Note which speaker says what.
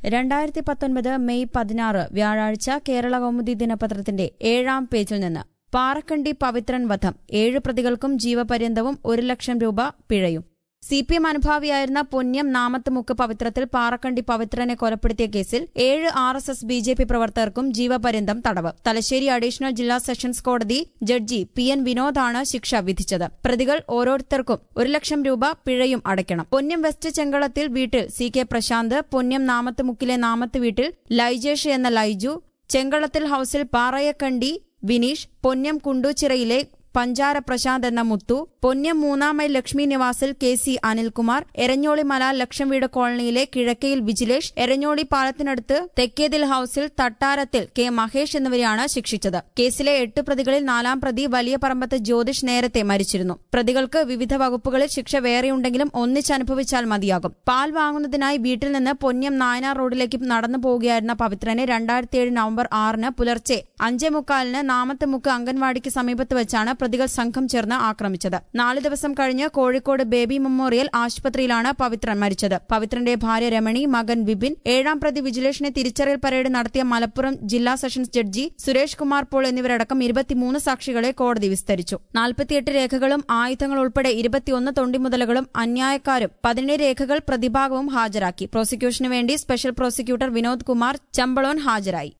Speaker 1: 2019 May 16 വ്യാഴാഴ്ച കേരള കൗമുദി ദിനപത്രത്തിന്റെ 7-ാം പേജിൽ നിന്ന് പാറക്കണ്ടി പവിത്രൻ വധം 7 പ്രതികൾക്കും ജീവപര്യന്തവും 1 ലക്ഷം രൂപ പിഴയും. CPM അനുഭാവിയായിരുന്ന പൊന്ന്യം നാമത്തുമുക്ക് പവിത്രത്തിൽ പാറക്കണ്ടി പവിത്രനെ കൊലപ്പെടുത്തിയ കേസിൽ 7 RSS BJP പ്രവർത്തകർക്കും ജീവപര്യന്തം തടവ്. തലശ്ശേരി അഡീഷണൽ ജില്ലാ സെഷൻസ് കോടതി ജഡ്ജി PN വിനോദാണ് ശിക്ഷ വിധിച്ചത്. പ്രതികൾ ഓരോരുത്തർക്കും 1 ലക്ഷം രൂപ പിഴയും അടയ്ക്കണം. പൊന്ന്യം വെസ്റ്റ് ചെങ്കളത്തിൽ വീട്ടിൽ CK പ്രശാന്ത്, പൊന്ന്യം നാമത്തുമുക്കിലെ നാമത്ത് വീട്ടിൽ ലൈജേഷ് എന്ന ലൈജു, ചെങ്കളത്തിൽ ഹൌസിൽ പാറയക്കണ്ടി വിനീഷ്, പൊന്ന്യം കുണ്ടൂച്ചിറയിലെ പഞ്ചാര പ്രശാന്ത് എന്ന മുത്തു, പൊന്ന്യം 3-ാം മൈൽ ലക്ഷ്മി നിവാസിൽ KC അനിൽകുമാർ, എരഞ്ഞോളി മല ലക്ഷം വീട് കോളനിയിലെ കിഴക്കയിൽ വിജിലേഷ്, എരഞ്ഞോളി പാലത്തിനടുത്ത് തെക്കേതിൽ ഹൌസിൽ തട്ടാരത്തിൽ K മഹേഷ് എന്നിവരെയാണ് ശിക്ഷിച്ചത്. കേസിലെ 8 പ്രതികളിൽ 4-ാം പ്രതി വലിയ പറമ്പത്ത് ജ്യോതിഷ് നേരത്തെ മരിച്ചിരുന്നു. പ്രതികൾക്ക് വിവിധ വകുപ്പുകളിൽ ശിക്ഷ വേറെയുണ്ടെങ്കിലും ഒന്നിച്ചനുഭവിച്ചാൽ മതിയാകും. പാൽ വാങ്ങുന്നതിനായി വീട്ടിൽ നിന്ന് പൊന്ന്യം നായനാർ റോഡിലേക്ക് നടന്നു പോവുകയായിരുന്ന പവിത്രനെ 2007 നവംബർ 6 പുലർച്ചെ 5:45 നാമത്തുമുക്ക് അംഗൻവാടിക്ക് സമീപത്ത് വെച്ചാണ് പ്രതികൾ സംഘം ചേർന്ന് ആക്രമിച്ചത്. 4 ദിവസം കഴിഞ്ഞ് കോഴിക്കോട് ബേബി മെമ്മോറിയൽ ആശുപത്രിയിലാണ് പവിത്രൻ മരിച്ചത്. പവിത്രന്റെ ഭാര്യ രമണി, മകൻ വിപിൻ, 7-ാം പ്രതി വിജിലേഷിനെ തിരിച്ചറിയൽ പരേഡ് നടത്തിയ മലപ്പുറം ജില്ലാ സെഷൻസ് ജഡ്ജി സുരേഷ് കുമാർ പോൾ എന്നിവരടക്കം 23 സാക്ഷികളെ കോടതി വിസ്തരിച്ചു. 48 രേഖകളും ആയുധങ്ങൾ ഉൾപ്പെടെ 21 തൊണ്ടിമുതലുകളും അന്യായക്കാരും 17 രേഖകൾ പ്രതിഭാഗവും ഹാജരാക്കി. പ്രോസിക്യൂഷനു വേണ്ടി സ്പെഷ്യൽ പ്രോസിക്യൂട്ടർ വിനോദ് കുമാർ ചമ്പളോൻ ഹാജരായി.